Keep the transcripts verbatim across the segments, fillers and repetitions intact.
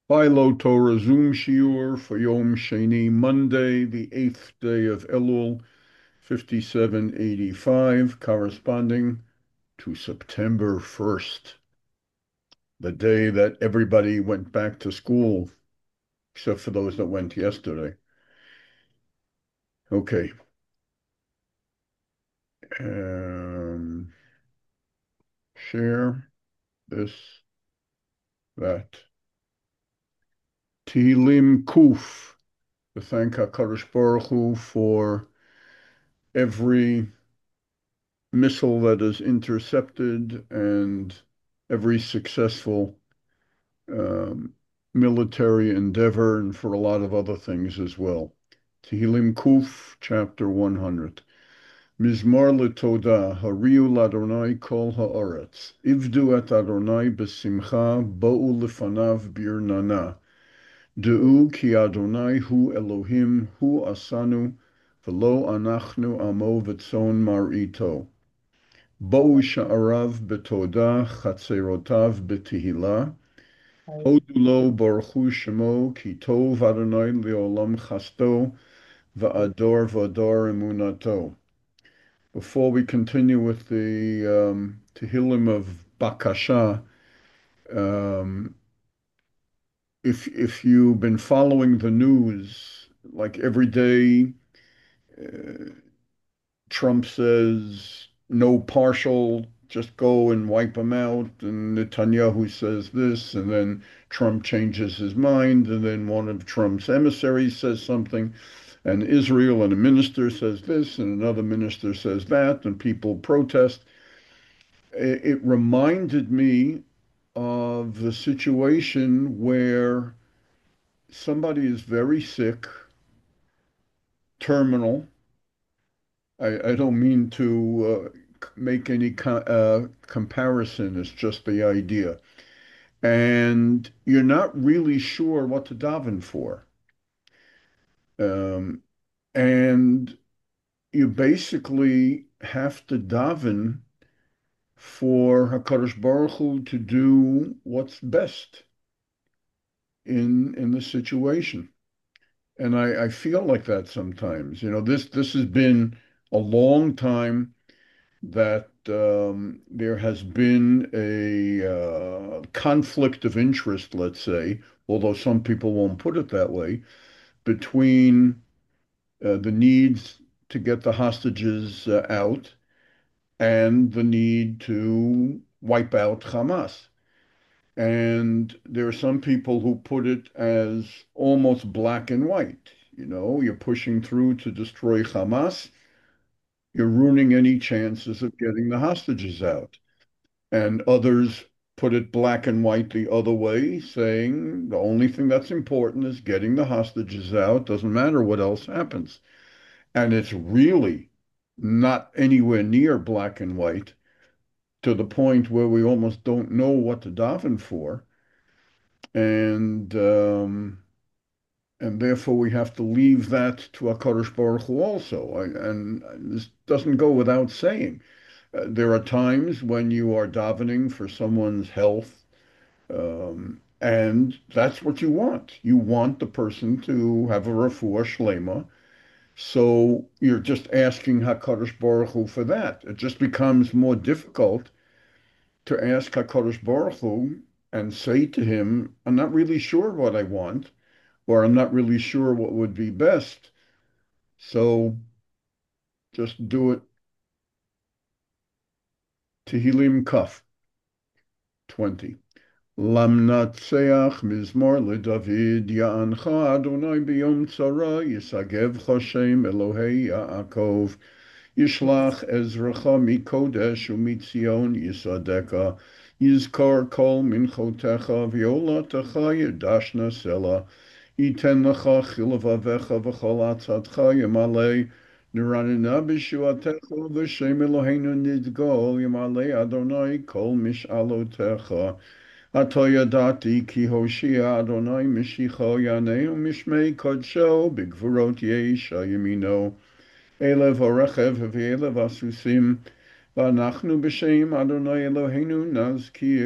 Philo Torah Zoom Shiur for Yom Sheni, Monday, the eighth day of Elul, fifty-seven eighty-five, corresponding to September first, the day that everybody went back to school, except for those that went yesterday. Okay. Um, share this, that. Tehillim Kuf, to thank HaKadosh Baruch Hu for every missile that is intercepted and every successful um, military endeavor, and for a lot of other things as well. Tehillim Kuf, chapter one hundred. Mizmor letoda, hariu ladonai kol haaretz. Ivdu et Adonai besimcha, bo'u lefanav birnana. De'u ki Adonai hu Elohim, hu asanu, v'lo anachnu amo v'tzon mar'ito. Bo'u sha'arav betoda, chatzerotav betihila. Hodu lo baruch hu shemo, ki tov Adonai leolam chasto, va'ador v'ador emunato. Before we continue with the um, Tehillim of Bakasha, um, if if you've been following the news, like every day, uh, Trump says no partial, just go and wipe them out. And Netanyahu says this, and then Trump changes his mind, and then one of Trump's emissaries says something, and Israel and a minister says this, and another minister says that, and people protest. It, it reminded me of the situation where somebody is very sick, terminal. I, I don't mean to uh, make any co uh, comparison. It's just the idea. And you're not really sure what to daven for. Um, and you basically have to daven for HaKadosh Baruch Hu to do what's best in in the situation. And I, I feel like that sometimes. You know, this this has been a long time that um, there has been a uh, conflict of interest, let's say, although some people won't put it that way, between uh, the needs to get the hostages uh, out and the need to wipe out Hamas. And there are some people who put it as almost black and white. You know, you're pushing through to destroy Hamas, you're ruining any chances of getting the hostages out. And others put it black and white the other way, saying the only thing that's important is getting the hostages out, doesn't matter what else happens. And it's really not anywhere near black and white, to the point where we almost don't know what to daven for. And um, and therefore we have to leave that to HaKadosh Baruch Hu also. I, and this doesn't go without saying. Uh, there are times when you are davening for someone's health, um, and that's what you want. You want the person to have a refuah shlema. So you're just asking HaKadosh Baruch Hu for that. It just becomes more difficult to ask HaKadosh Baruch Hu and say to him, I'm not really sure what I want, or I'm not really sure what would be best. So just do it. Tehillim Kaf twenty. Lamnatseach mizmor leDavid ya'ancha Adonai biyom tzara yisagevcha Shem Elohei Yaakov Yishlach Ezracha mikodesh umitzion yisadeka Yizkar kol minchotecha v'yolatecha yedashna sela Yiten lecha chilavavecha v'chol atzatcha yamalei Niranina b'shuatecha v'shem Eloheinu nidgol yamalei Adonai kol mish'alotecha Ato yadati ki Hoshea Adonai Mishicho Yaneu Mishmei Kodsho Bigvurot Yesha Yamino Elev Orechev V'elev Asusim V'anachnu B'Shem Adonai Eloheinu Nazkir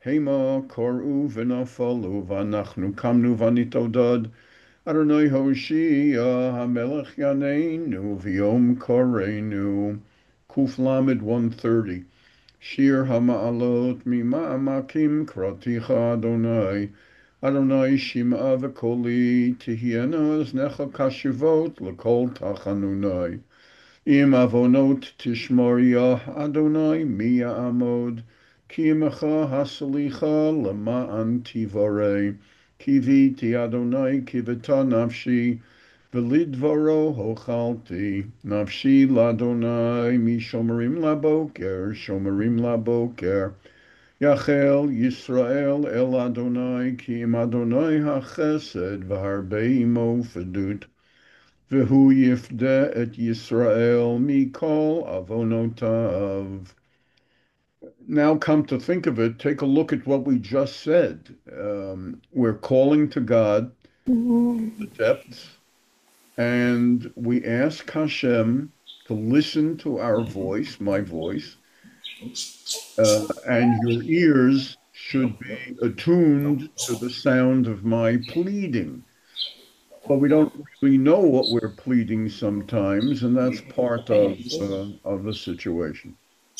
Hema koru v'nafalu v'anachnu kamnu v'nitodad. Adonai Hoshia HaMelech Yaneinu V'yom Koreinu. Kuf Lamed one thirty. Shir Hama'alot Mima'amakim Kraticha Adonai. Adonai Shim'a V'koli Tihiena Aznecha Kashivot L'kol Tachanunai. Im Avonot Tishmor Adonai Mi Ya'amod. Ki Imecha Hasalicha Lema'an Tivorei. Kiviti Adonai Kivita Nafshi. Velidvaro Hochalti. Nafshi Ladonai Mi Shomerim Laboker. Shomerim Laboker. Yachel Yisrael El Adonai Ki Im Adonai HaChesed V'harbei Imo Fedut. V'hu Yifdeh Et Yisrael Mikol Avonotav. Now, come to think of it, take a look at what we just said. Um, we're calling to God, the depths, and we ask Hashem to listen to our voice, my voice, uh, and your ears should be attuned to the sound of my pleading. But we don't really know what we're pleading sometimes, and that's part of uh, of the situation.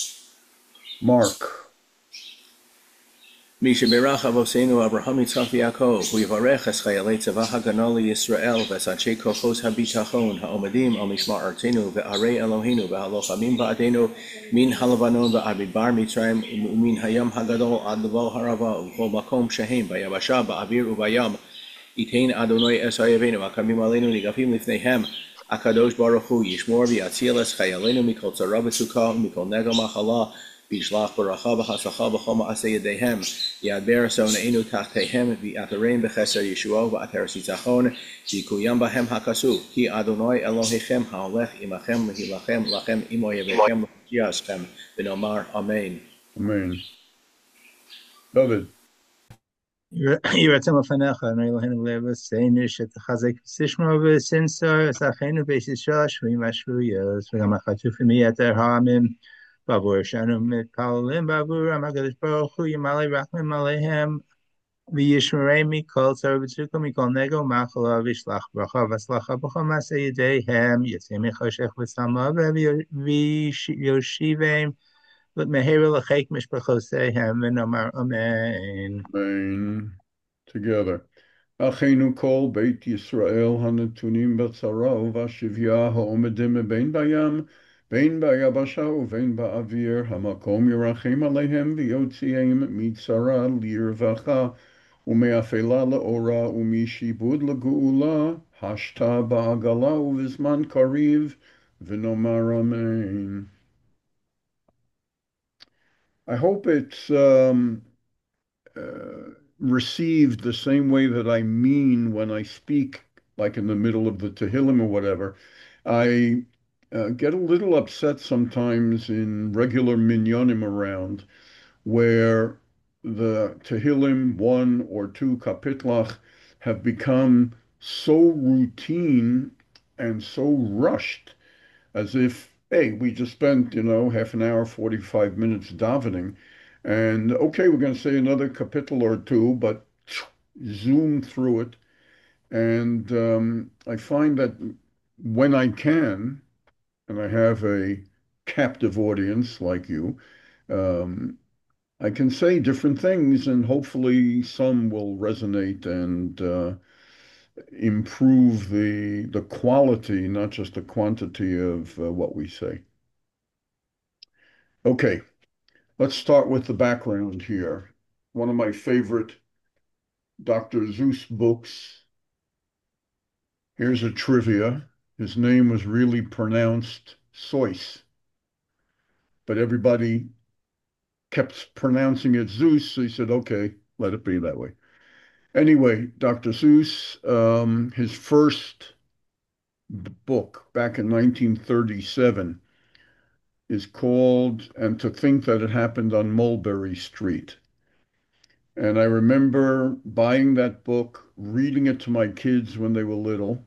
Mark. מי שבירך אבותינו אברהם יצחק ויעקב, הוא יברך את חיילי צבא הגנה לישראל ואת אנשי כוחות הביטחון העומדים על משמר ארצנו וערי אלוהינו והלוחמים בעדנו מן הלבנון ועד מדבר מצרים ומן הים הגדול עד לבוא הרבה ובכל מקום שהם ביבשה, באוויר ובים. ייתן אדוני את אויבינו הקמים עלינו ניגפים לפניהם. הקדוש ברוך הוא ישמור ויציל את חיילינו מכל צרה וצוקה ומכל נגע מחלה. וישלח ברכה והצלחה בכל מעשה ידיהם, ידבר שונאינו תחתיהם, ויעטרם בחסר ישועה ועטר ניצחון, ויקוים בהם הכתוב, כי אדוני אלוהיכם ההולך עמכם להילחם לכם עם אויביכם להושיע אתכם, ונאמר אמן. Amen. David. יהי רצון לפניך, אדוני אלוהינו לבשנו, שתחזק ותשמור ותנצור את אחינו בית ישראל השבויים והשבויות, וגם החטופים מיתר העמים. בעבור שאנו מתפללים בעבורם, הקדוש ברוך הוא ימלא רחמים עליהם וישמרם מכל צרה וצוקה מכל נגע ומחלה, וישלח ברכה והצלחה בכל מעשה ידיהם, יצא מחושך ושלמה ויושיבם מהרה לחיק משפחותיהם, ונאמר אמן. Amen. Together. Achenu kol beit Yisrael hanatunim b'tzara u'vashivya ha'omedim bein bayam bein bayabasha u'vein ba'avir hamakom yirachem aleihem v'yotziim mitzara lirvacha u'me'afela le'ora u'mishibud le'geula hashta ba'agala u'vizman kariv v'nomar amen. I hope it's um, uh, received the same way that I mean when I speak, like in the middle of the Tehillim or whatever. I uh, get a little upset sometimes in regular minyanim around where the Tehillim one or two kapitlach have become so routine and so rushed, as if, hey, we just spent, you know, half an hour, forty-five minutes davening, and okay, we're going to say another kapitel or two, but zoom through it. And um, I find that when I can, and I have a captive audience like you, um, I can say different things, and hopefully some will resonate and uh, improve the the quality, not just the quantity of uh, what we say. Okay, let's start with the background here. One of my favorite Doctor Seuss books. Here's a trivia. His name was really pronounced Seuss, but everybody kept pronouncing it Zeus, so he said, okay, let it be that way. Anyway, Doctor Seuss, um, his first book back in nineteen thirty-seven is called And to Think That It Happened on Mulberry Street. And I remember buying that book, reading it to my kids when they were little,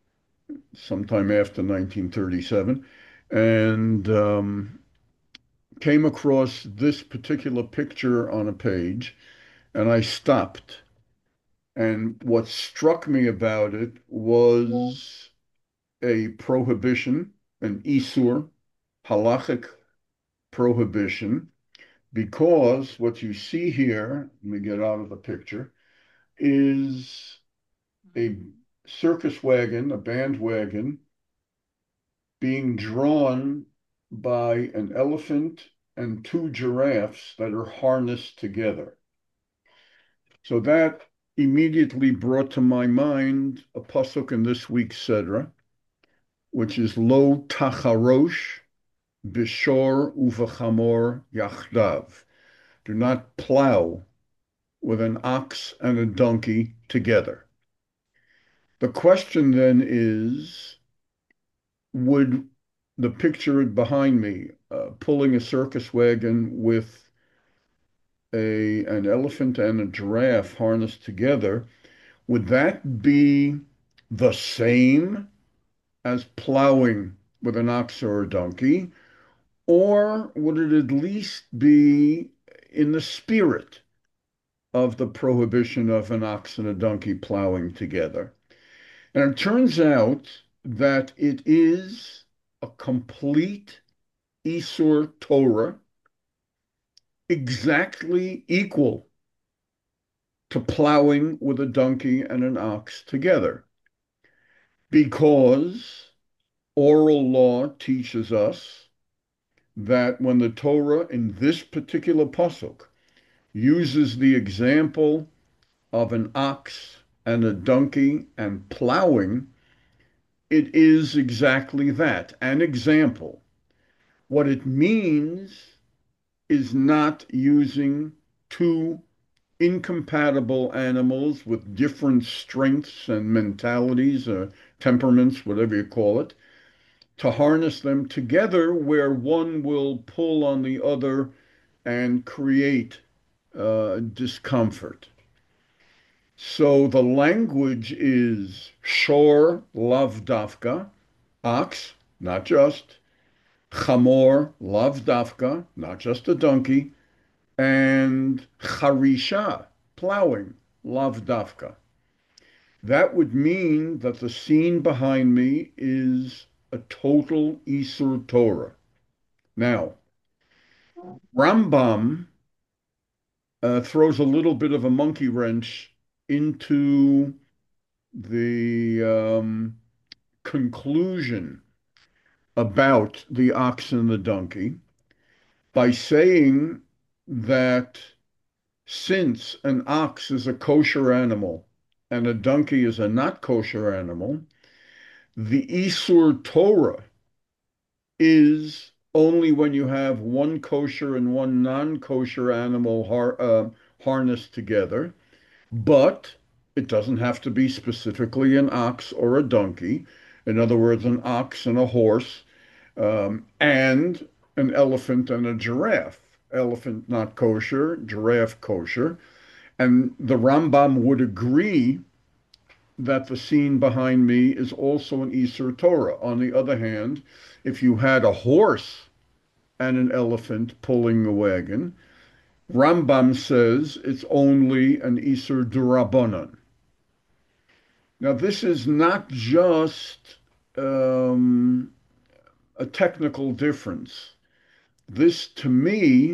sometime after nineteen thirty-seven, and um, came across this particular picture on a page and I stopped. And what struck me about it was a prohibition, an isur, halachic prohibition, because what you see here, let me get out of the picture, is a circus wagon, a band wagon, being drawn by an elephant and two giraffes that are harnessed together. So that immediately brought to my mind a pasuk in this week's Sedra, which is Lo tacharosh bishor uvachamor yachdav. Do not plow with an ox and a donkey together. The question then is, would the picture behind me, uh, pulling a circus wagon with a an elephant and a giraffe harnessed together, would that be the same as plowing with an ox or a donkey, or would it at least be in the spirit of the prohibition of an ox and a donkey plowing together? And it turns out that it is a complete Isur Torah, exactly equal to plowing with a donkey and an ox together, because oral law teaches us that when the Torah in this particular pasuk uses the example of an ox and a donkey and plowing, it is exactly that, an example. What it means is not using two incompatible animals with different strengths and mentalities, or temperaments, whatever you call it, to harness them together where one will pull on the other and create uh, discomfort. So the language is shor lav dafka, ox, not just, chamor lav dafka, not just a donkey, and charisha, plowing, lav dafka. That would mean that the scene behind me is a total Isur Torah. Now, Rambam uh, throws a little bit of a monkey wrench into the um, conclusion about the ox and the donkey by saying that since an ox is a kosher animal and a donkey is a not kosher animal, the Isur Torah is only when you have one kosher and one non-kosher animal har uh, harnessed together, but it doesn't have to be specifically an ox or a donkey. In other words, an ox and a horse, um, and an elephant and a giraffe. Elephant not kosher, giraffe kosher. And the Rambam would agree that the scene behind me is also an Isur Torah. On the other hand, if you had a horse and an elephant pulling a wagon, Rambam says it's only an Isur Durabanan. Now, this is not just um, a technical difference. This, to me,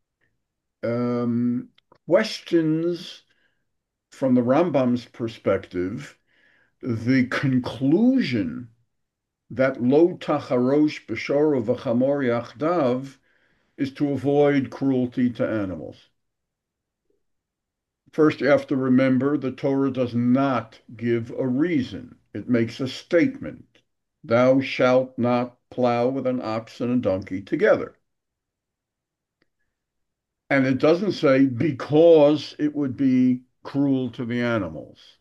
um, questions from the Rambam's perspective the conclusion that lo tacharosh b'shoro v'chamor yachdav is to avoid cruelty to animals. First, you have to remember the Torah does not give a reason. It makes a statement. Thou shalt not plow with an ox and a donkey together. And it doesn't say because it would be cruel to the animals.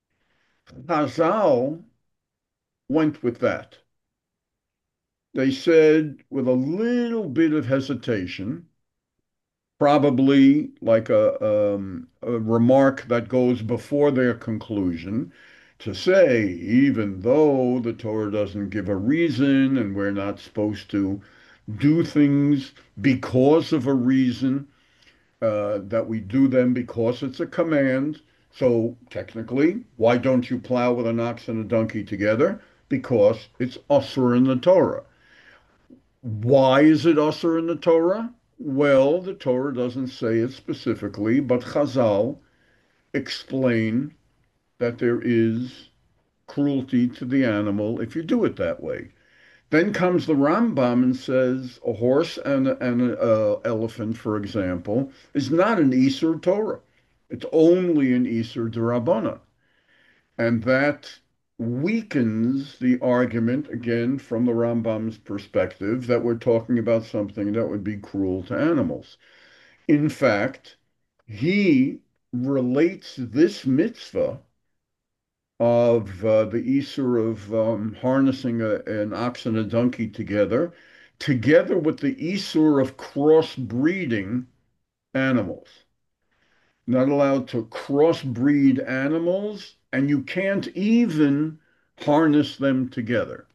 Chazal went with that. They said, with a little bit of hesitation, probably like a, um, a remark that goes before their conclusion, to say, even though the Torah doesn't give a reason and we're not supposed to do things because of a reason, uh, that we do them because it's a command. So technically, why don't you plow with an ox and a donkey together? Because it's usher in the Torah. Why is it usher in the Torah? Well, the Torah doesn't say it specifically, but Chazal explain that there is cruelty to the animal if you do it that way. Then comes the Rambam and says a horse and, and an uh, elephant, for example, is not an Isur Torah. It's only an Isur D'Rabbanan. And that weakens the argument, again, from the Rambam's perspective, that we're talking about something that would be cruel to animals. In fact, he relates this mitzvah of uh, the Isur of um, harnessing a, an ox and a donkey together, together with the Isur of crossbreeding animals. Not allowed to crossbreed animals, and you can't even harness them together.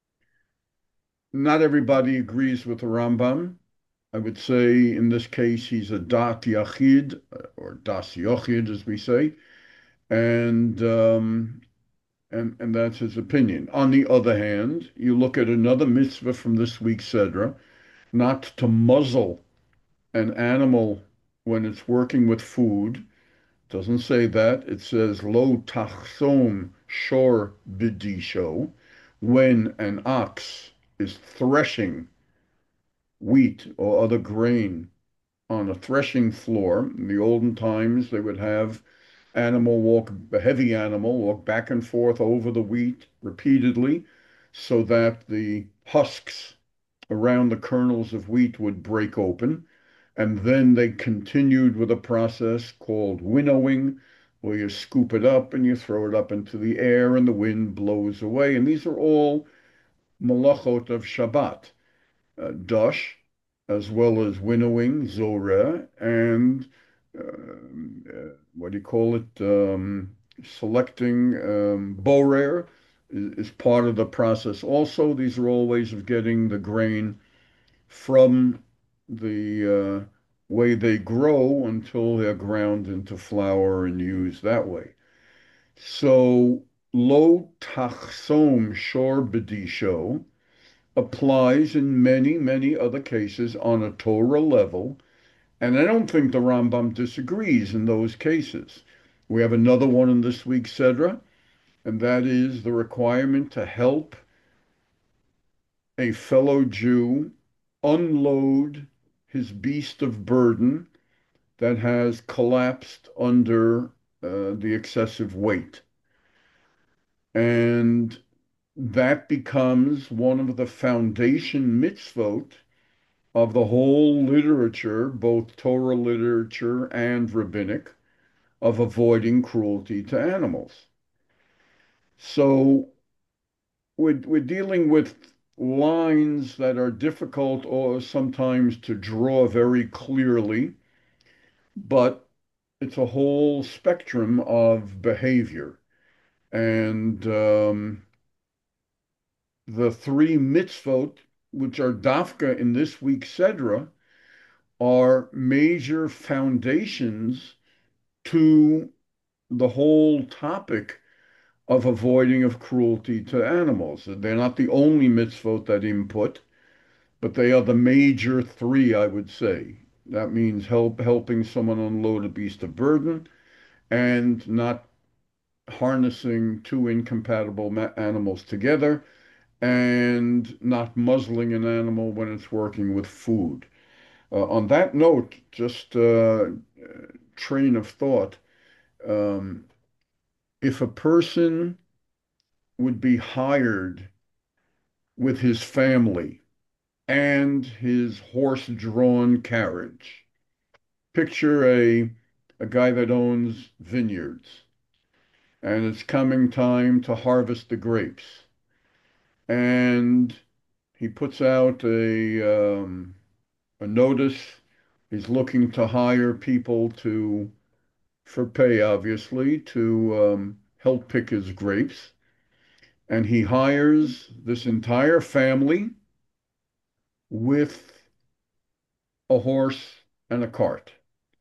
Not everybody agrees with the Rambam. I would say in this case he's a Dat Yachid, or Das Yochid, as we say, and um, and and that's his opinion. On the other hand, you look at another mitzvah from this week's Sedra, not to muzzle an animal when it's working with food. Doesn't say that. It says lo tachsom shor bidisho, when an ox is threshing wheat or other grain on a threshing floor. In the olden times, they would have animal walk, a heavy animal walk back and forth over the wheat repeatedly so that the husks around the kernels of wheat would break open. And then they continued with a process called winnowing, where you scoop it up and you throw it up into the air and the wind blows away. And these are all malachot of Shabbat, uh, Dosh, as well as winnowing, Zorah, and uh, uh, what do you call it? Um, selecting um, Borer is, is part of the process. Also, these are all ways of getting the grain from the uh, way they grow until they're ground into flour and used that way. So, lo tachsom shor b'disho applies in many, many other cases on a Torah level, and I don't think the Rambam disagrees in those cases. We have another one in this week's Sedra, and that is the requirement to help a fellow Jew unload his beast of burden that has collapsed under uh, the excessive weight. And that becomes one of the foundation mitzvot of the whole literature, both Torah literature and rabbinic, of avoiding cruelty to animals. So we're, we're dealing with lines that are difficult or sometimes to draw very clearly, but it's a whole spectrum of behavior. And um, the three mitzvot, which are dafka in this week's Sedra, are major foundations to the whole topic of avoiding of cruelty to animals. They're not the only mitzvot that input, but they are the major three, I would say. That means help helping someone unload a beast of burden and not harnessing two incompatible animals together and not muzzling an animal when it's working with food. Uh, on that note, just uh, train of thought, um, if a person would be hired with his family and his horse-drawn carriage. Picture a a guy that owns vineyards, and it's coming time to harvest the grapes, and he puts out a um, a notice. He's looking to hire people to, for pay, obviously, to um, help pick his grapes, and he hires this entire family with a horse and a cart.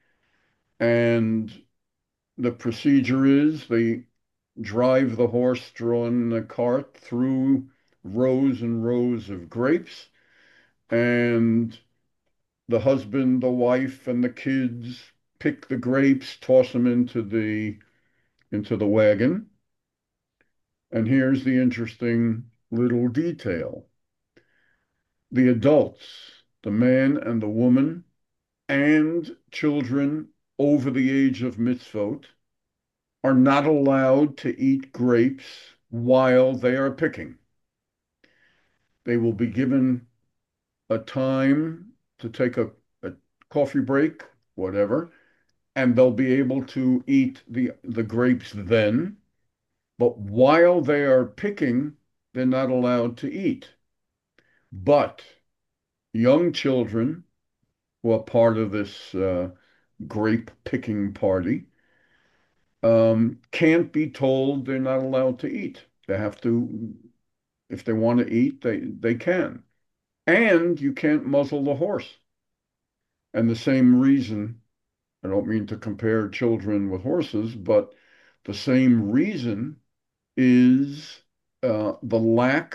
And the procedure is they drive the horse-drawn cart through rows and rows of grapes, and the husband, the wife, and the kids pick the grapes, toss them into the into the wagon. And here's the interesting little detail. The adults, the man and the woman, and children over the age of mitzvot are not allowed to eat grapes while they are picking. They will be given a time to take a, a coffee break, whatever, and they'll be able to eat the, the grapes then. But while they are picking, they're not allowed to eat. But young children who are part of this uh, grape picking party um, can't be told they're not allowed to eat. They have to, if they want to eat, they, they can. And you can't muzzle the horse. And the same reason, I don't mean to compare children with horses, but the same reason is uh, the lack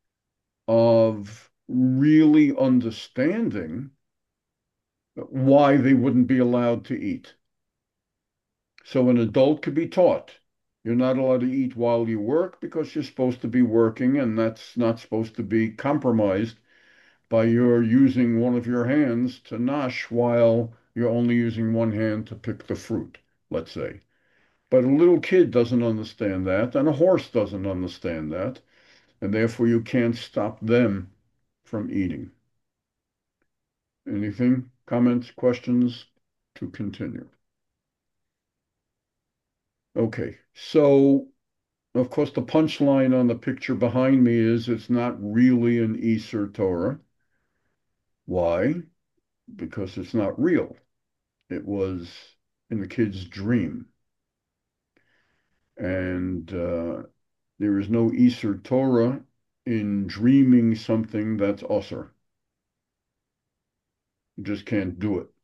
of really understanding why they wouldn't be allowed to eat. So an adult could be taught. You're not allowed to eat while you work because you're supposed to be working, and that's not supposed to be compromised by your using one of your hands to nosh while you're only using one hand to pick the fruit, let's say. But a little kid doesn't understand that, and a horse doesn't understand that, and therefore you can't stop them from eating. Anything, comments, questions to continue? Okay, so of course the punchline on the picture behind me is it's not really an Easter Torah. Why? Because it's not real. It was in the kid's dream. And uh, there is no Easter Torah in dreaming something that's Osir. You just can't do it.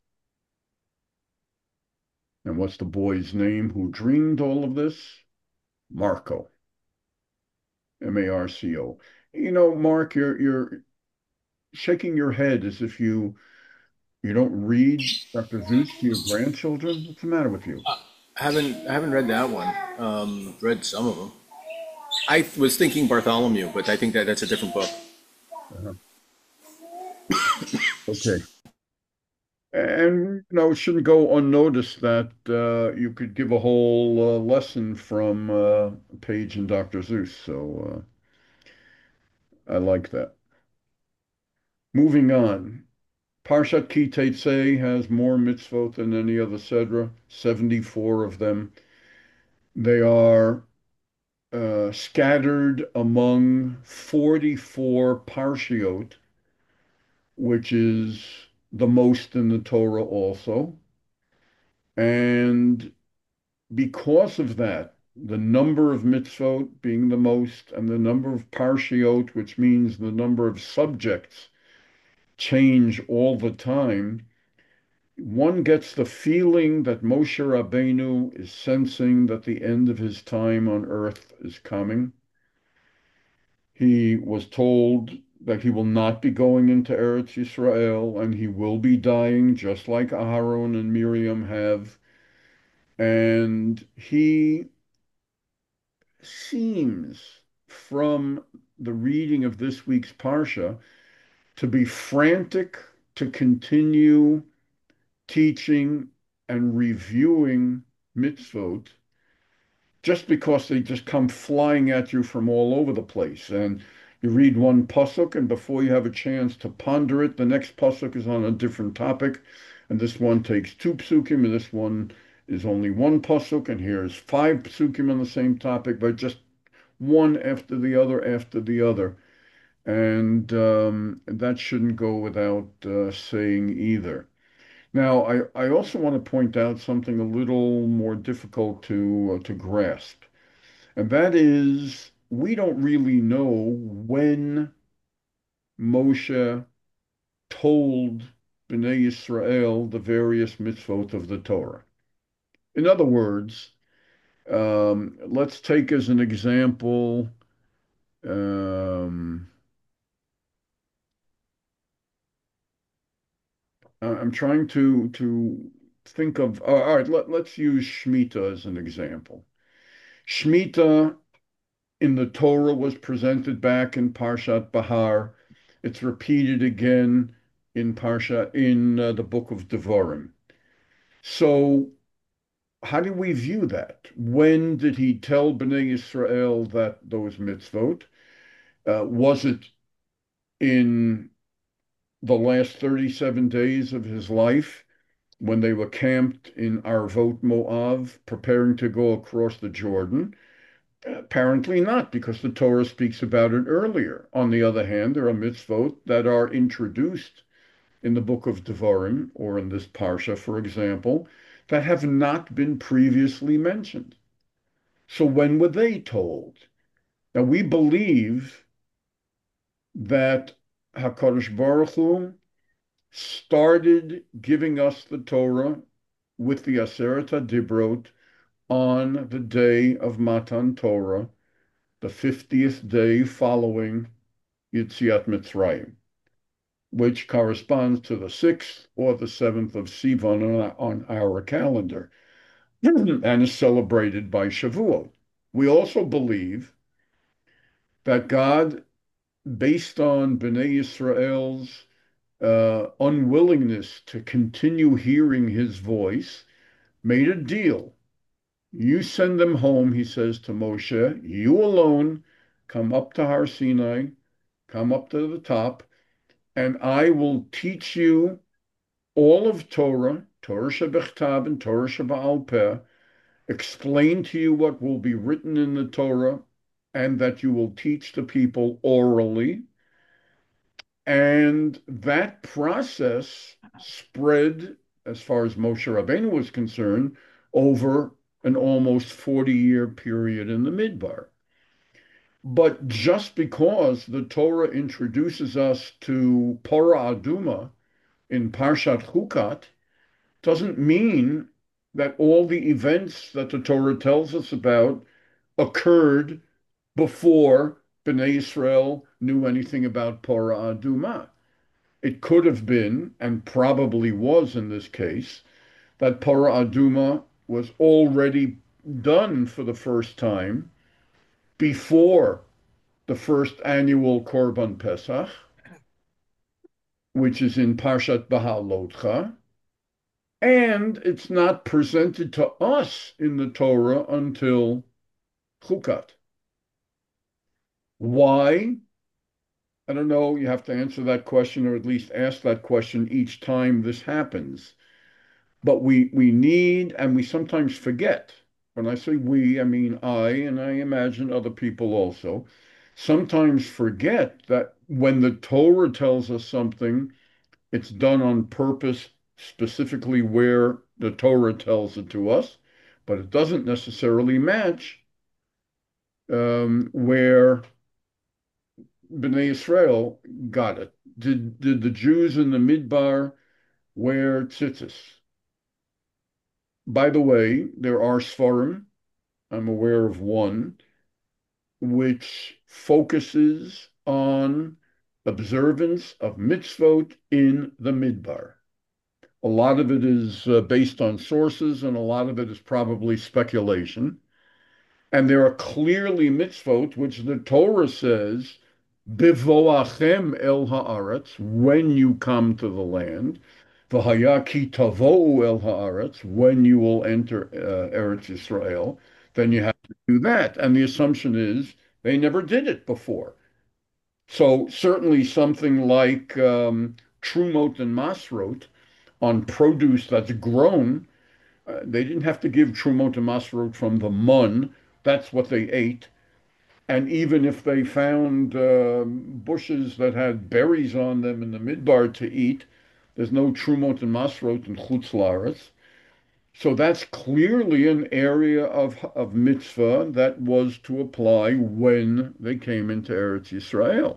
And what's the boy's name who dreamed all of this? Marco. M A R C O. You know, Mark, you're you're shaking your head as if you you don't read doctor Seuss to your grandchildren. What's the matter with you? Uh, I haven't I haven't read that one. Um, read some of them. I was thinking Bartholomew, but I think that that's a different book. Uh-huh. Okay. And you know, it shouldn't go unnoticed that uh, you could give a whole uh, lesson from uh, a page in doctor Seuss. So uh, I like that. Moving on. Parshat Ki Teitzei has more mitzvot than any other Sedra, seventy-four of them. They are uh, scattered among forty-four parshiot, which is the most in the Torah also. And because of that, the number of mitzvot being the most and the number of parshiot, which means the number of subjects, change all the time, one gets the feeling that Moshe Rabbeinu is sensing that the end of his time on earth is coming. He was told that he will not be going into Eretz Yisrael and he will be dying just like Aharon and Miriam have. And he seems, from the reading of this week's Parsha, to be frantic to continue teaching and reviewing mitzvot just because they just come flying at you from all over the place. And you read one pasuk, and before you have a chance to ponder it, the next pasuk is on a different topic. And this one takes two psukim, and this one is only one pasuk, and here's five psukim on the same topic, but just one after the other after the other. And um, that shouldn't go without uh, saying either. Now, I, I also want to point out something a little more difficult to uh, to grasp, and that is we don't really know when Moshe told Bnei Yisrael the various mitzvot of the Torah. In other words, um, let's take as an example, um, I'm trying to to think of, uh, all right, let, let's use Shemitah as an example. Shemitah in the Torah was presented back in Parshat Bahar. It's repeated again in Parsha in uh, the book of Devarim. So how do we view that? When did he tell Bnei Israel that those mitzvot? Uh, was it in the last thirty-seven days of his life when they were camped in Arvot Moav, preparing to go across the Jordan? Apparently not, because the Torah speaks about it earlier. On the other hand, there are mitzvot that are introduced in the book of Devarim, or in this parsha, for example, that have not been previously mentioned. So when were they told? Now we believe that HaKadosh Baruch Hu started giving us the Torah with the Aseret HaDibrot on the day of Matan Torah, the fiftieth day following Yetziat Mitzrayim, which corresponds to the sixth or the seventh of Sivan on our, on our calendar and is celebrated by Shavuot. We also believe that God, based on Bnei Yisrael's uh, unwillingness to continue hearing his voice, made a deal. You send them home, he says to Moshe, you alone come up to Har Sinai, come up to the top, and I will teach you all of Torah, Torah Shebechtav and Torah Sheba'al Peh, explain to you what will be written in the Torah, and that you will teach the people orally. And that process spread, as far as Moshe Rabbeinu was concerned, over an almost forty-year period in the Midbar. But just because the Torah introduces us to Porah Aduma in Parshat Chukat doesn't mean that all the events that the Torah tells us about occurred before Bnei Israel knew anything about Porah Aduma. It could have been, and probably was in this case, that Porah Aduma was already done for the first time before the first annual Korban Pesach, which is in Parshat Beha'alotcha, and it's not presented to us in the Torah until Chukat. Why? I don't know. You have to answer that question, or at least ask that question each time this happens. But we we need, and we sometimes forget. When I say we, I mean I, and I imagine other people also, sometimes forget that when the Torah tells us something, it's done on purpose, specifically where the Torah tells it to us, but it doesn't necessarily match um, where Bnei Israel got it. Did did the Jews in the Midbar wear tzitzis? By the way, there are Sfarim, I'm aware of one, which focuses on observance of mitzvot in the Midbar. A lot of it is uh, based on sources, and a lot of it is probably speculation. And there are clearly mitzvot which the Torah says, Bivoachem el haaretz, when you come to the land, v'haya ki tavou el haaretz, when you will enter uh, Eretz Yisrael, then you have to do that. And the assumption is they never did it before. So certainly something like um, Trumot and Masrot on produce that's grown, uh, they didn't have to give Trumot and Masrot from the mun. That's what they ate. And even if they found uh, bushes that had berries on them in the midbar to eat, there's no Trumot and Masrot in Chutz La'aretz. So that's clearly an area of, of mitzvah that was to apply when they came into Eretz Yisrael.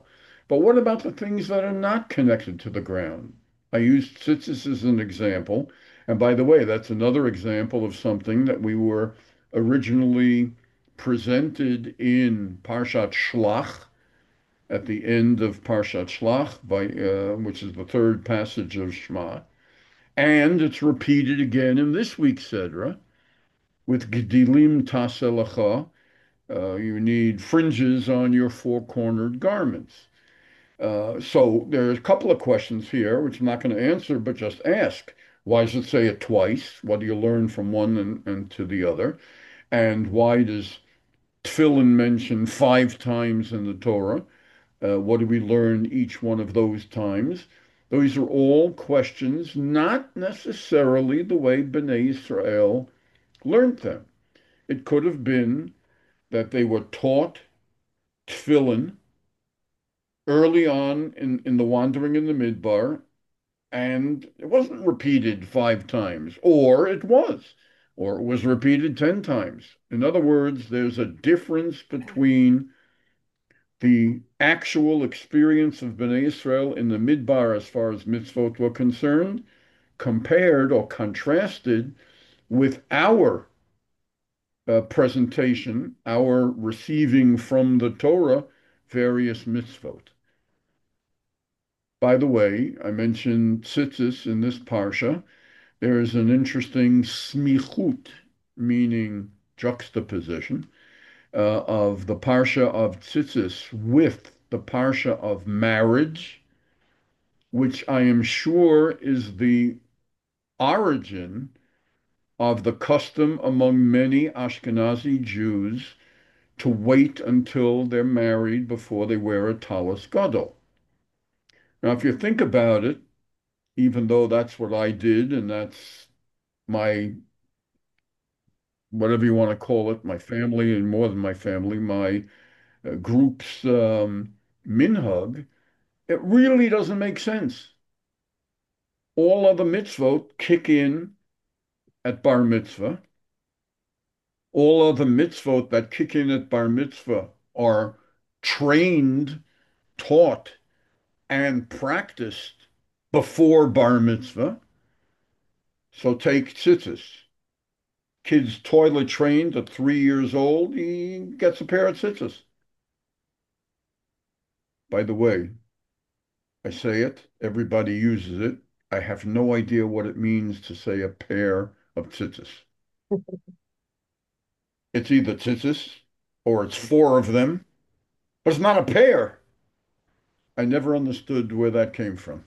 But what about the things that are not connected to the ground? I used tzitzis as an example. And by the way, that's another example of something that we were originally presented in Parshat Shlach at the end of Parshat Shlach, by, uh, which is the third passage of Shema. And it's repeated again in this week's Sedra with Gedilim Taselacha. Uh, you need fringes on your four-cornered garments. Uh, so there's a couple of questions here, which I'm not going to answer, but just ask. Why does it say it twice? What do you learn from one and, and to the other? And why does tefillin mention five times in the Torah? Uh, what do we learn each one of those times? Those are all questions, not necessarily the way Bnei Israel learned them. It could have been that they were taught tefillin early on in, in the wandering in the Midbar, and it wasn't repeated five times, or it was, or it was repeated ten times. In other words, there's a difference between the actual experience of Bnei Israel in the Midbar as far as mitzvot were concerned, compared or contrasted with our uh, presentation, our receiving from the Torah various mitzvot. By the way, I mentioned tzitzis in this parsha. There is an interesting smichut, meaning juxtaposition, uh, of the parsha of tzitzis with the parsha of marriage, which I am sure is the origin of the custom among many Ashkenazi Jews to wait until they're married before they wear a talis gadol. Now, if you think about it, even though that's what I did and that's my, whatever you want to call it, my family and more than my family, my uh, group's um, minhag, it really doesn't make sense. All other mitzvot kick in at bar mitzvah. All other mitzvot that kick in at bar mitzvah are trained, taught, and practiced before bar mitzvah. So take tzitzis. Kid's toilet trained at three years old, he gets a pair of tzitzis. By the way, I say it, everybody uses it. I have no idea what it means to say a pair of tzitzis. It's either tzitzis or it's four of them, but it's not a pair. I never understood where that came from.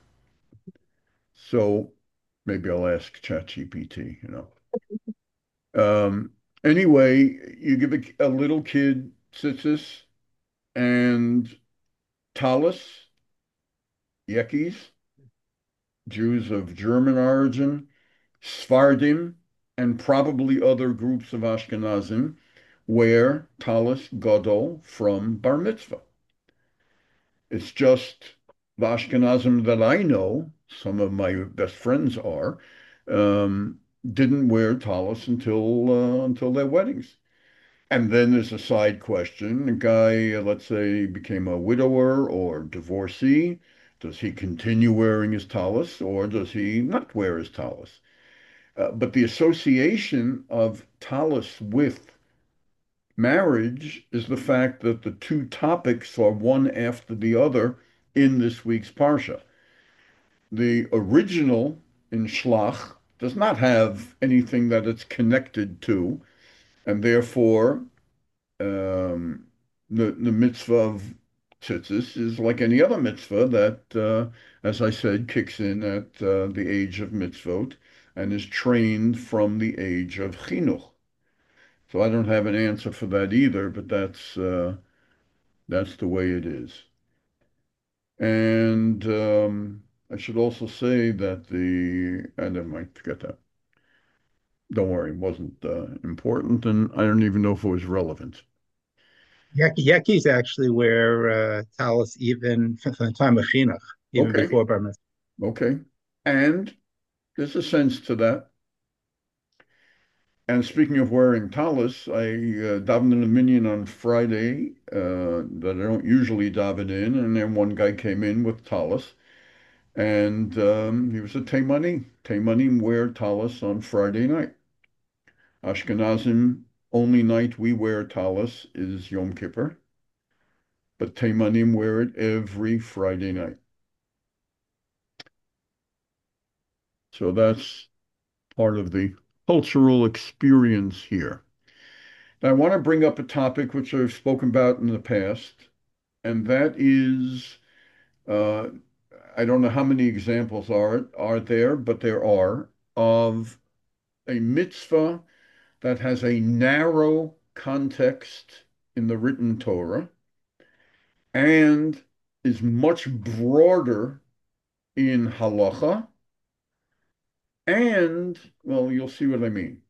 So maybe I'll ask ChatGPT, you know. Um, anyway, you give a, a little kid tzitzis and talis, Yekis, Jews of German origin, Sfardim, and probably other groups of Ashkenazim wear talis gadol from bar mitzvah. It's just the Ashkenazim that I know, some of my best friends are, um, didn't wear talis until uh, until their weddings. And then there's a side question. A guy, uh, let's say, became a widower or divorcee. Does he continue wearing his tallis or does he not wear his tallis? Uh, but the association of tallis with marriage is the fact that the two topics are one after the other in this week's Parsha. The original in Shlach does not have anything that it's connected to, and therefore um, the the mitzvah of tzitzis is like any other mitzvah that, uh, as I said, kicks in at uh, the age of mitzvot and is trained from the age of chinuch. So I don't have an answer for that either, but that's uh, that's the way it is. And um, I should also say that the, I never mind, forget that. Don't worry, it wasn't uh, important, and I don't even know if it was relevant. Yeki, Yeki is actually where uh, Talis even from the time of Chinuch, even Okay, before Bar Mitzvah. okay. And there's a sense to that. And speaking of wearing talis, I uh, davened in a minyan on Friday uh, that I don't usually daven in, and then one guy came in with talis, and um, he was a Taimani. Taimanim wear talis on Friday night. Ashkenazim, only night we wear talis is Yom Kippur, but Taimanim wear it every Friday night. So that's part of the cultural experience here. Now, I want to bring up a topic which I've spoken about in the past, and that is uh, I don't know how many examples are are there, but there are of a mitzvah that has a narrow context in the written Torah and is much broader in halacha, and well, you'll see what I mean.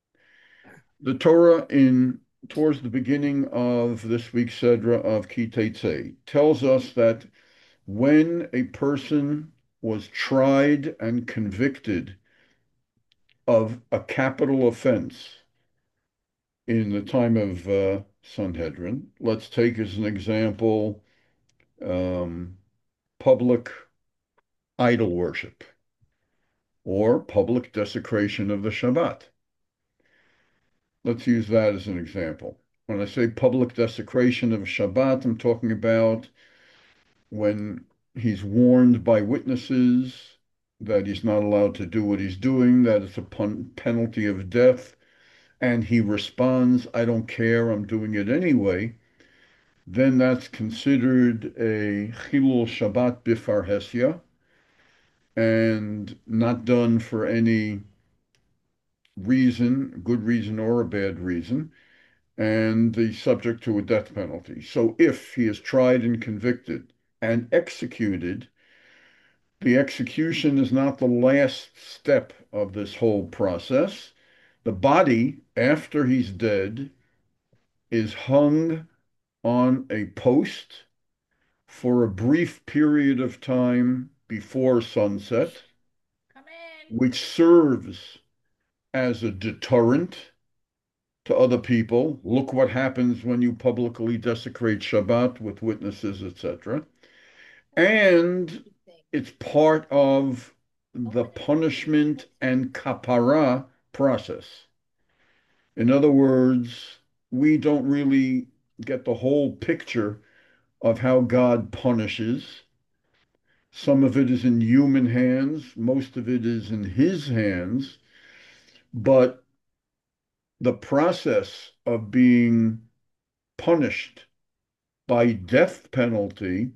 The Torah in towards the beginning of this week's Sedra of Ki Teitzei tells us that when a person was tried and convicted of a capital offense in the time of uh, Sanhedrin, let's take as an example um, public idol worship or public desecration of the Shabbat. Let's use that as an example. When I say public desecration of Shabbat, I'm talking about when he's warned by witnesses that he's not allowed to do what he's doing, that it's a pun- penalty of death, and he responds, I don't care, I'm doing it anyway, then that's considered a Chilul Shabbat Bifarhesia and not done for any reason, good reason or a bad reason, and the subject to a death penalty. So if he is tried and convicted and executed, the execution is not the last step of this whole process. The body, after he's dead, is hung on a post for a brief period of time before sunset, which serves as a deterrent to other people. Look what happens when you publicly desecrate Shabbat with witnesses, et cetera. And it's part of the punishment and kapara process. In other words, we don't really get the whole picture of how God punishes. Some of it is in human hands, most of it is in his hands, but the process of being punished by death penalty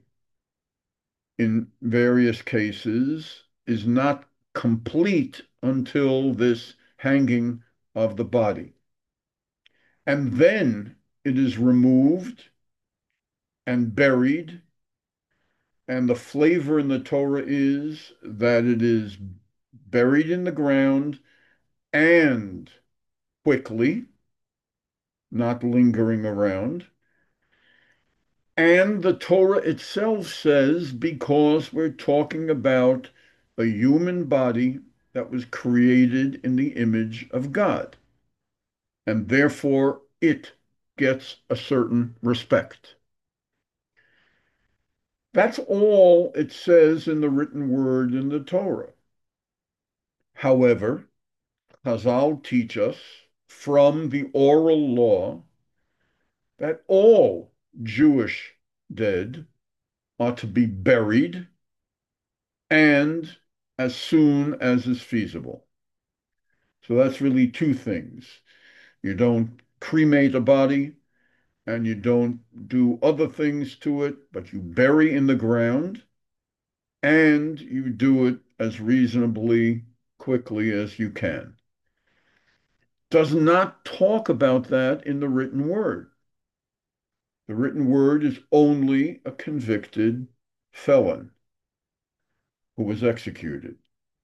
in various cases is not complete until this hanging of the body. And then it is removed and buried. And the flavor in the Torah is that it is buried in the ground and quickly, not lingering around. And the Torah itself says, because we're talking about a human body that was created in the image of God, and therefore it gets a certain respect. That's all it says in the written word in the Torah. However, Chazal teach us from the oral law that all Jewish dead are to be buried and as soon as is feasible. So that's really two things. You don't cremate a body and you don't do other things to it, but you bury in the ground and you do it as reasonably quickly as you can. Does not talk about that in the written word. The written word is only a convicted felon who was executed.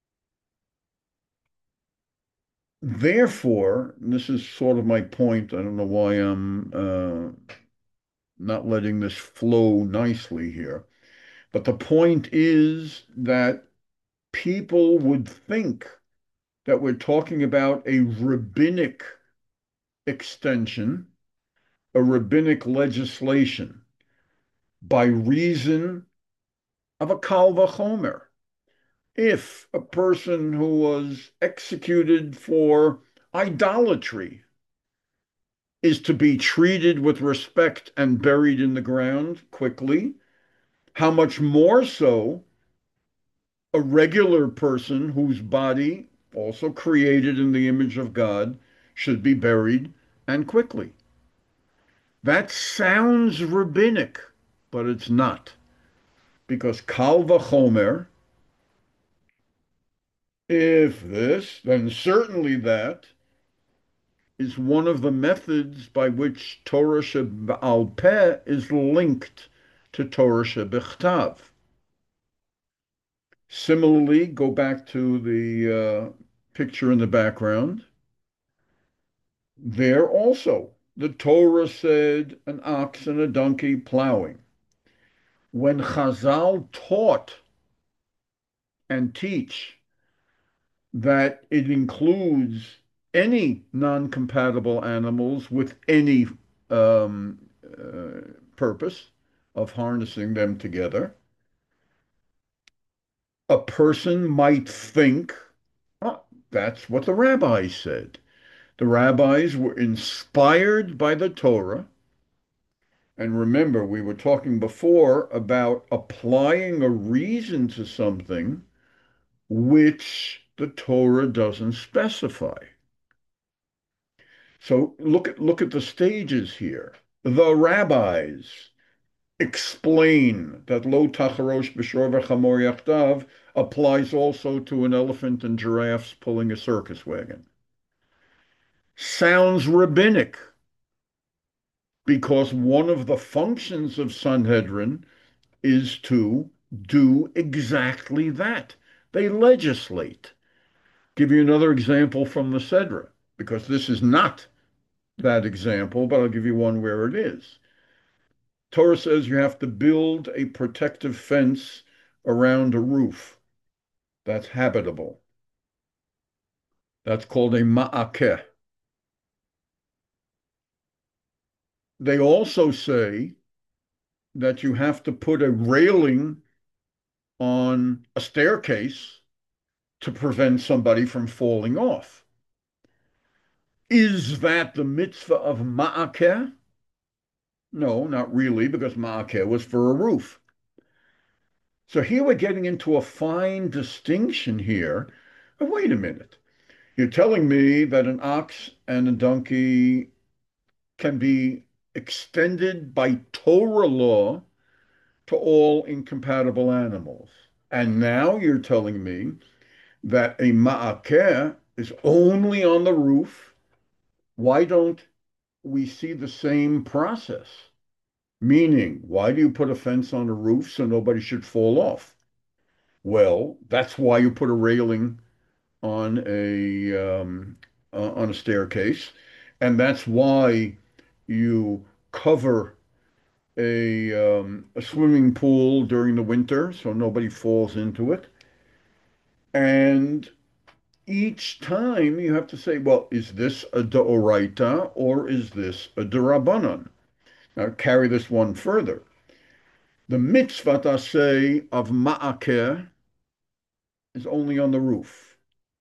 Therefore, and this is sort of my point, I don't know why I'm uh, not letting this flow nicely here, but the point is that people would think that we're talking about a rabbinic extension, a rabbinic legislation by reason of a kal vachomer. If a person who was executed for idolatry is to be treated with respect and buried in the ground quickly, how much more so a regular person whose body, also created in the image of God, should be buried and quickly. That sounds rabbinic, but it's not, because kal vachomer, if this, then certainly that, is one of the methods by which Torah she'ba'al peh is linked to Torah she'bechtav. Similarly, go back to the uh, picture in the background. There also, the Torah said an ox and a donkey plowing. When Chazal taught and teach that it includes any non-compatible animals with any um, uh, purpose of harnessing them together, a person might think, oh, that's what the rabbis said. The rabbis were inspired by the Torah. And remember, we were talking before about applying a reason to something which the Torah doesn't specify. So look at look at the stages here. The rabbis explain that lo tacharosh b'shor v'chamor yachdav applies also to an elephant and giraffes pulling a circus wagon. Sounds rabbinic because one of the functions of Sanhedrin is to do exactly that. They legislate. Give you another example from the Sedra, because this is not that example, but I'll give you one where it is. Torah says you have to build a protective fence around a roof that's habitable. That's called a ma'akeh. They also say that you have to put a railing on a staircase to prevent somebody from falling off. Is that the mitzvah of ma'akeh? No, not really, because ma'akeh was for a roof. So here we're getting into a fine distinction here. But wait a minute. You're telling me that an ox and a donkey can be extended by Torah law to all incompatible animals. And now you're telling me that a ma'akeh is only on the roof. Why don't we see the same process? Meaning, why do you put a fence on a roof so nobody should fall off? Well, that's why you put a railing on a um, uh, on a staircase, and that's why you cover a um, a swimming pool during the winter so nobody falls into it. And each time you have to say, well, is this a deoraita or is this a derabanan? Now carry this one further. The mitzvah say of ma'akeh is only on the roof.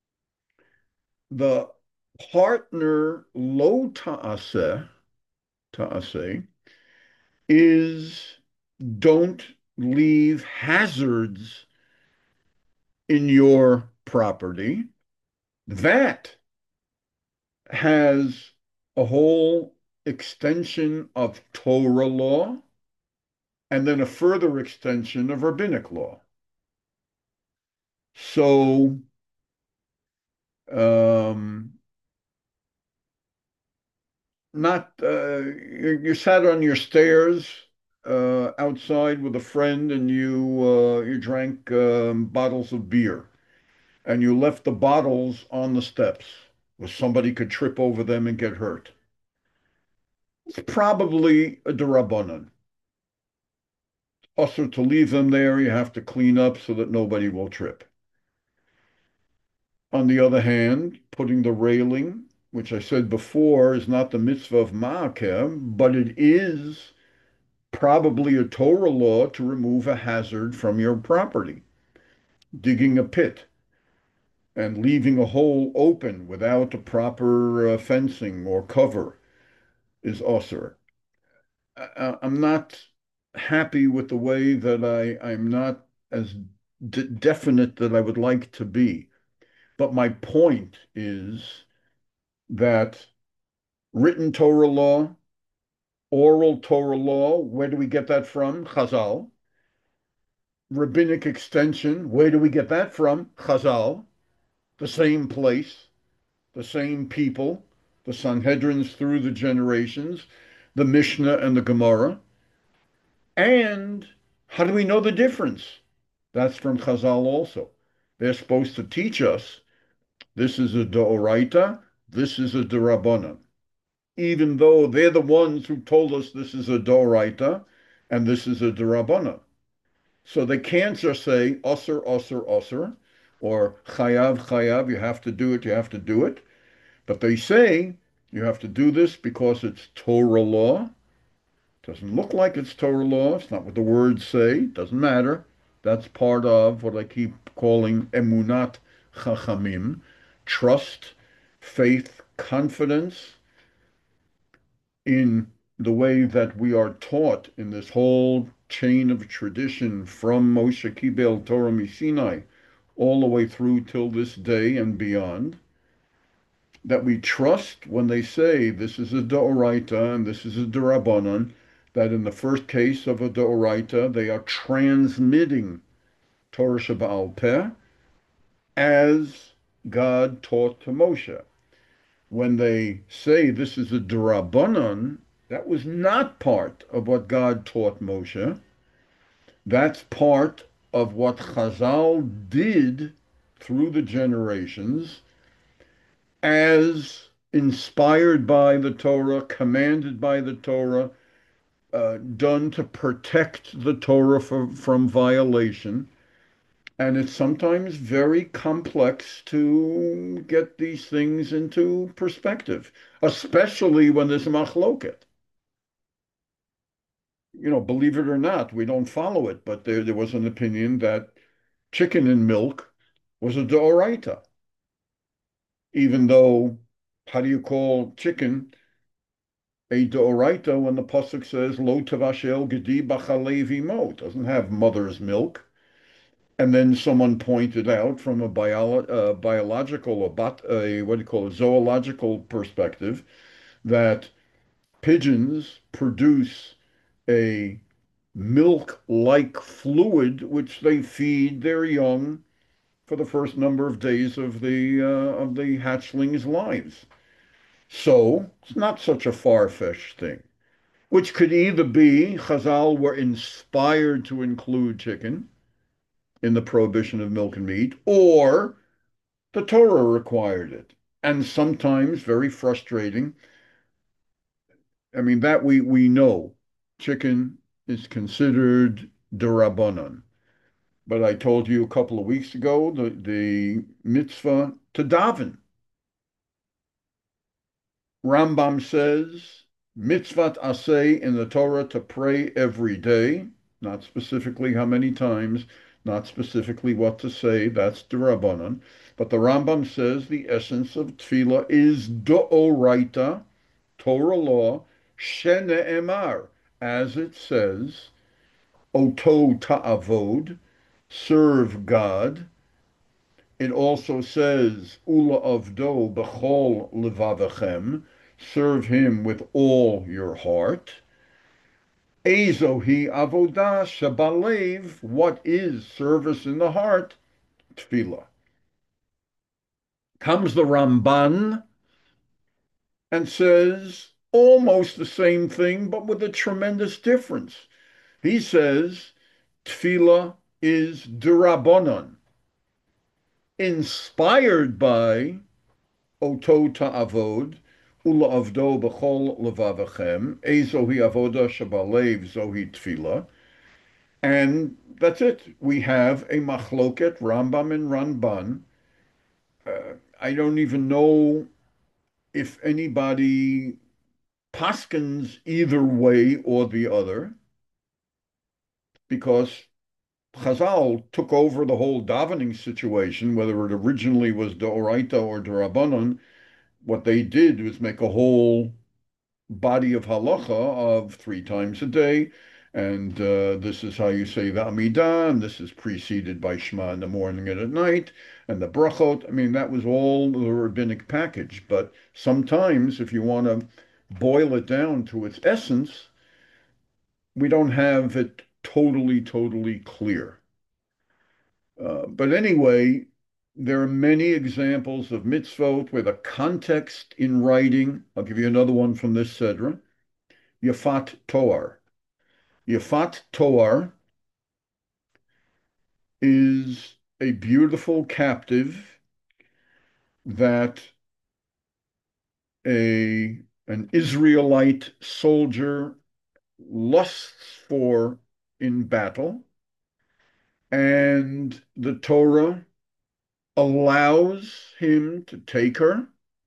The partner lo ta'aseh, ta'aseh, is don't leave hazards in your property. That has a whole extension of Torah law and then a further extension of rabbinic law. So, um, not uh, you, you sat on your stairs uh, outside with a friend, and you uh, you drank um, bottles of beer, and you left the bottles on the steps, where somebody could trip over them and get hurt. It's probably a derabanan. Also, to leave them there, you have to clean up so that nobody will trip. On the other hand, putting the railing, which I said before, is not the mitzvah of Ma'aker, but it is probably a Torah law to remove a hazard from your property. Digging a pit and leaving a hole open without the proper uh, fencing or cover is osir. I, I'm not happy with the way that I, I'm not as d definite that I would like to be. But my point is that written Torah law, oral Torah law, where do we get that from? Chazal. Rabbinic extension, where do we get that from? Chazal. The same place, the same people, the Sanhedrins through the generations, the Mishnah and the Gemara. And how do we know the difference? That's from Chazal also. They're supposed to teach us this is a Doraita, this is a Derabanan. Even though they're the ones who told us this is a Doraita and this is a Derabanan. So they can't just say Osir, Osir, Osir, or Chayav, Chayav, you have to do it, you have to do it. But they say you have to do this because it's Torah law. Doesn't look like it's Torah law. It's not what the words say. Doesn't matter. That's part of what I keep calling emunat chachamim, trust, faith, confidence in the way that we are taught in this whole chain of tradition from Moshe Kibel Torah Misinai all the way through till this day and beyond, that we trust when they say this is a Doraita and this is a Derabanan, that in the first case of a Doraita, they are transmitting Torah Shebaal Peh as God taught to Moshe. When they say this is a Derabanan, that was not part of what God taught Moshe. That's part of what Chazal did through the generations as inspired by the Torah, commanded by the Torah, uh, done to protect the Torah from, from violation. And it's sometimes very complex to get these things into perspective, especially when there's a machloket. You know, believe it or not, we don't follow it, but there, there was an opinion that chicken and milk was a doraita, even though, how do you call chicken a doraita when the pasuk says lo tavashel gedi b'chalev imo? It doesn't have mother's milk. And then someone pointed out from a bio, uh, biological or bot, a, what do you call it, zoological perspective, that pigeons produce a milk-like fluid which they feed their young for the first number of days of the uh, of the hatchling's lives. So it's not such a far-fetched thing, which could either be Chazal were inspired to include chicken in the prohibition of milk and meat, or the Torah required it. And sometimes very frustrating. I mean, that we, we know chicken is considered derabanan. But I told you a couple of weeks ago the, the mitzvah to daven. Rambam says, mitzvat aseh in the Torah to pray every day, not specifically how many times, not specifically what to say, that's derabanan. But the Rambam says the essence of tefillah is do'oraita, Torah law, shene'emar, as it says, oto ta'avod, serve God. It also says, Ula avdo b'chol levavachem, serve him with all your heart. Ezohi avodah shabalev, what is service in the heart? Tefillah. Comes the Ramban and says almost the same thing, but with a tremendous difference. He says, Tefillah is derabanan, inspired by Oto ta'avod, ula avdo b'chol levavachem, ezohi avoda shabalev zohi tefillah, and that's it. We have a machloket, Rambam and Ramban, Uh, I don't even know if anybody paskins either way or the other, because Chazal took over the whole davening situation, whether it originally was D'Oraita or D'Rabbanan. What they did was make a whole body of halacha of three times a day. And uh, this is how you say the Amidah, and this is preceded by Shema in the morning and at night, and the brachot. I mean, that was all the rabbinic package. But sometimes, if you want to boil it down to its essence, we don't have it totally, totally clear. Uh, but anyway, there are many examples of mitzvot where the context in writing, I'll give you another one from this Sedra, Yafat Toar. Yafat Toar is a beautiful captive that a an Israelite soldier lusts for in battle, and the Torah allows him to take her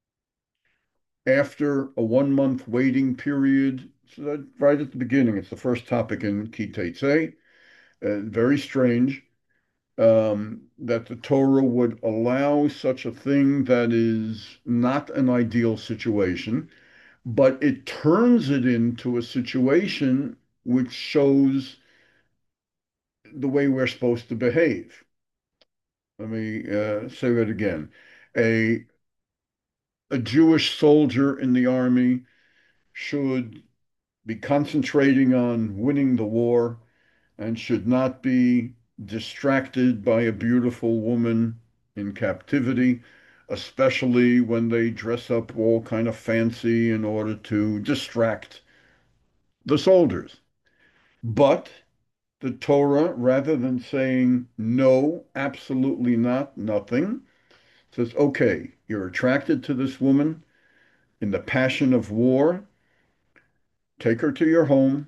after a one month waiting period. So that right at the beginning, it's the first topic in Ki Tetzei. Uh, very strange um, that the Torah would allow such a thing that is not an ideal situation, but it turns it into a situation which shows the way we're supposed to behave. Let me uh, say that again. A, a Jewish soldier in the army should be concentrating on winning the war and should not be distracted by a beautiful woman in captivity, especially when they dress up all kind of fancy in order to distract the soldiers. But the Torah, rather than saying no, absolutely not, nothing, says, okay, you're attracted to this woman in the passion of war, take her to your home.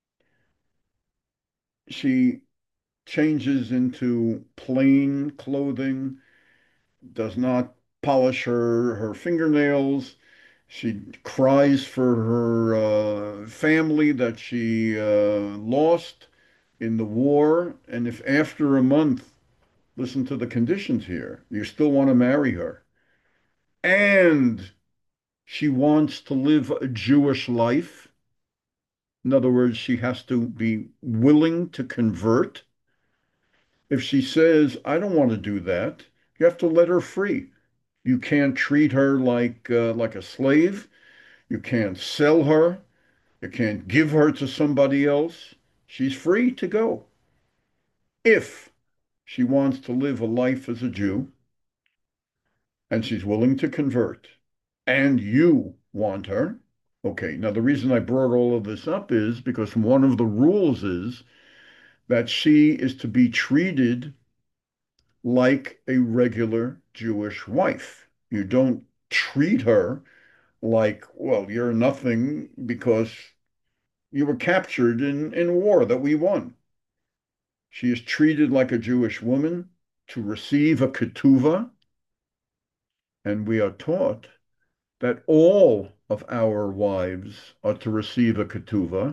She changes into plain clothing, does not polish her her fingernails. She cries for her uh, family that she uh, lost in the war. And if after a month, listen to the conditions here, you still want to marry her, and she wants to live a Jewish life, in other words, she has to be willing to convert. If she says, I don't want to do that, you have to let her free. You can't treat her like uh, like a slave. You can't sell her. You can't give her to somebody else. She's free to go. If she wants to live a life as a Jew and she's willing to convert and you want her. Okay, now the reason I brought all of this up is because one of the rules is that she is to be treated like a regular Jewish wife. You don't treat her like, well, you're nothing because you were captured in, in war that we won. She is treated like a Jewish woman to receive a ketuvah, and we are taught that all of our wives are to receive a ketuvah.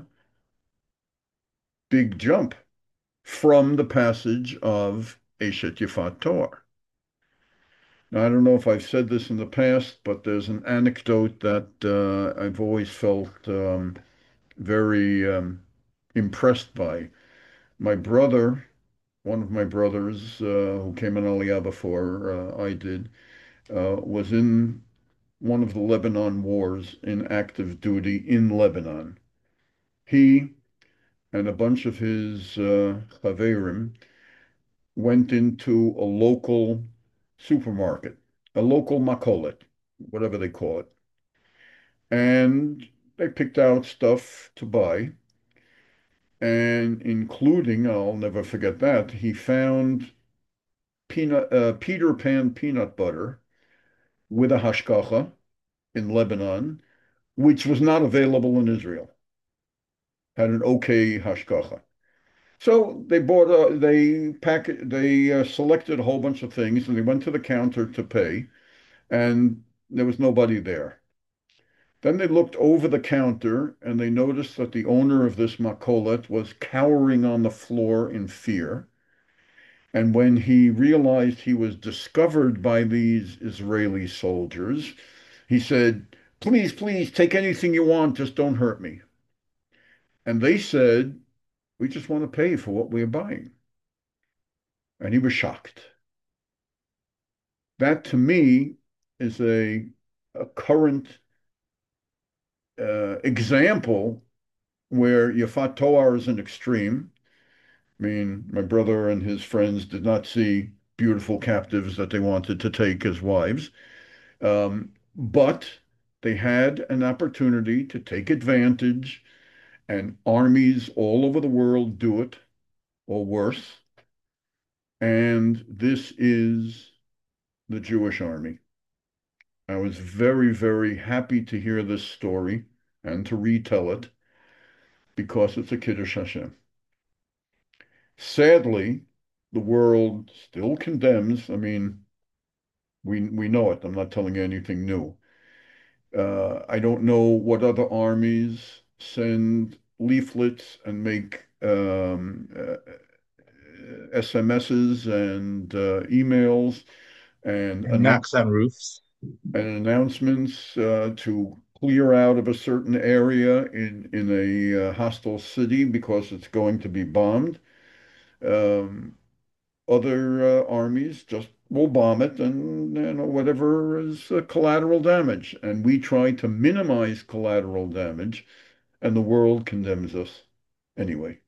Big jump from the passage of Eshet Yifat Torah. Now, I don't know if I've said this in the past, but there's an anecdote that uh, I've always felt um, very um, impressed by. My brother, one of my brothers uh, who came in Aliyah before uh, I did, uh, was in one of the Lebanon wars in active duty in Lebanon. He and a bunch of his uh, chaverim went into a local supermarket, a local makolet, whatever they call it, and they picked out stuff to buy, and including, I'll never forget that, he found peanut, uh, Peter Pan peanut butter with a hashkacha in Lebanon, which was not available in Israel, had an okay hashkacha. So they bought a, they pack they uh, selected a whole bunch of things and they went to the counter to pay and there was nobody there. Then they looked over the counter and they noticed that the owner of this makolet was cowering on the floor in fear. And when he realized he was discovered by these Israeli soldiers, he said, "Please, please take anything you want, just don't hurt me." And they said, "We just want to pay for what we're buying." And he was shocked. That to me is a, a current uh, example where Yafat Toar is an extreme. I mean, my brother and his friends did not see beautiful captives that they wanted to take as wives. Um, but they had an opportunity to take advantage, and armies all over the world do it, or worse. And this is the Jewish army. I was very, very happy to hear this story and to retell it because it's a Kiddush Hashem. Sadly, the world still condemns. I mean, we we know it. I'm not telling you anything new. Uh, I don't know what other armies send leaflets and make um, uh, S M Ses and uh, emails and And announce knocks on roofs. and announcements uh, to clear out of a certain area in in a uh, hostile city because it's going to be bombed. Um, Other uh, armies just will bomb it and you know whatever is uh, collateral damage. And we try to minimize collateral damage, and the world condemns us anyway.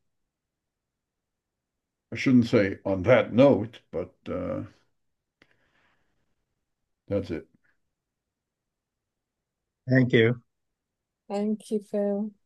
I shouldn't say on that note, but uh, that's it. Thank you. Thank you, Phil.